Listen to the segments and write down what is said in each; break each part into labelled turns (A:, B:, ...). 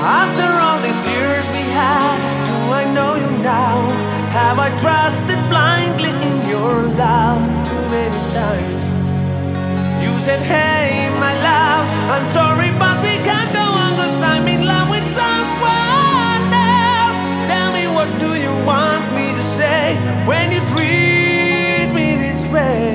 A: After all these years we had, do I know you now? Have I trusted blindly in your love too many times? You said, hey, my love, I'm sorry, but we can't go on, 'cause I'm in love with someone else. Tell me, what do you want me to say when you treat me this way?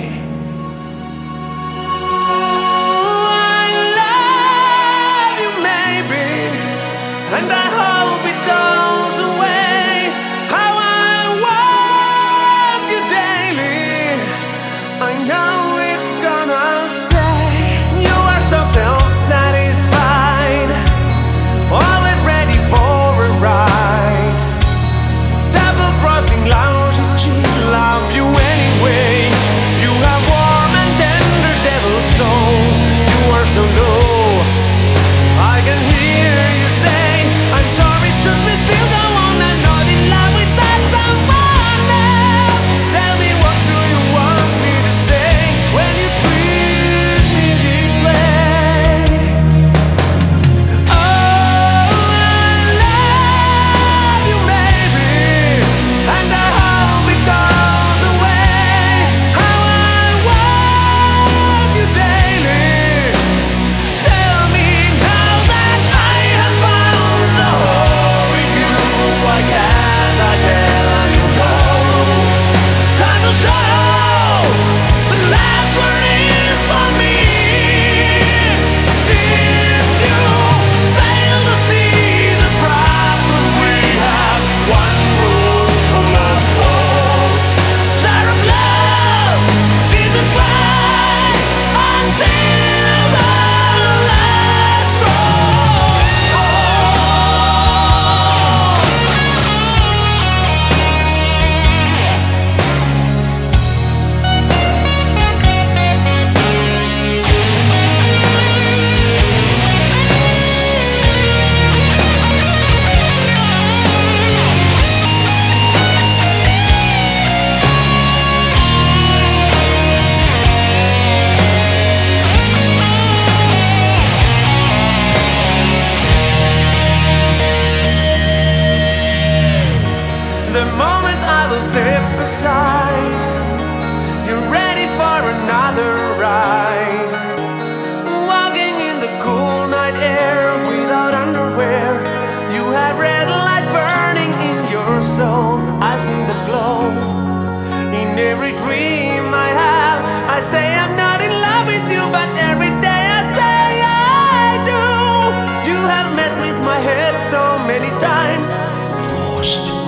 A: And I hope it goes away. How I want you daily, I know it's gonna stay. You are so self-satisfied, always ready for a ride. Double-crossing, lousy cheat, love you anyway. You have warm and tender devil soul. You are so low, I can hear you say, I'm sorry, should we still go on? I'm not in love with that someone else. Tell me, what do you want me to say when you treat me this way? Oh, I love you, baby, and I hope it goes away. How I want you daily. Tell me now that I have found the hole in you. Why can't I tell you no? Time will show the last word is for me. If you fail to see the problem we have, one room full of hope. Jar of love isn't right until the last drop. The moment I will step aside, you're ready for another ride. Walking in the cool night air without underwear. You have red light burning in your soul. I've seen the glow in every dream I have. I say I'm not in love with you, but every day I say I do. You have messed with my head so many times. Lost.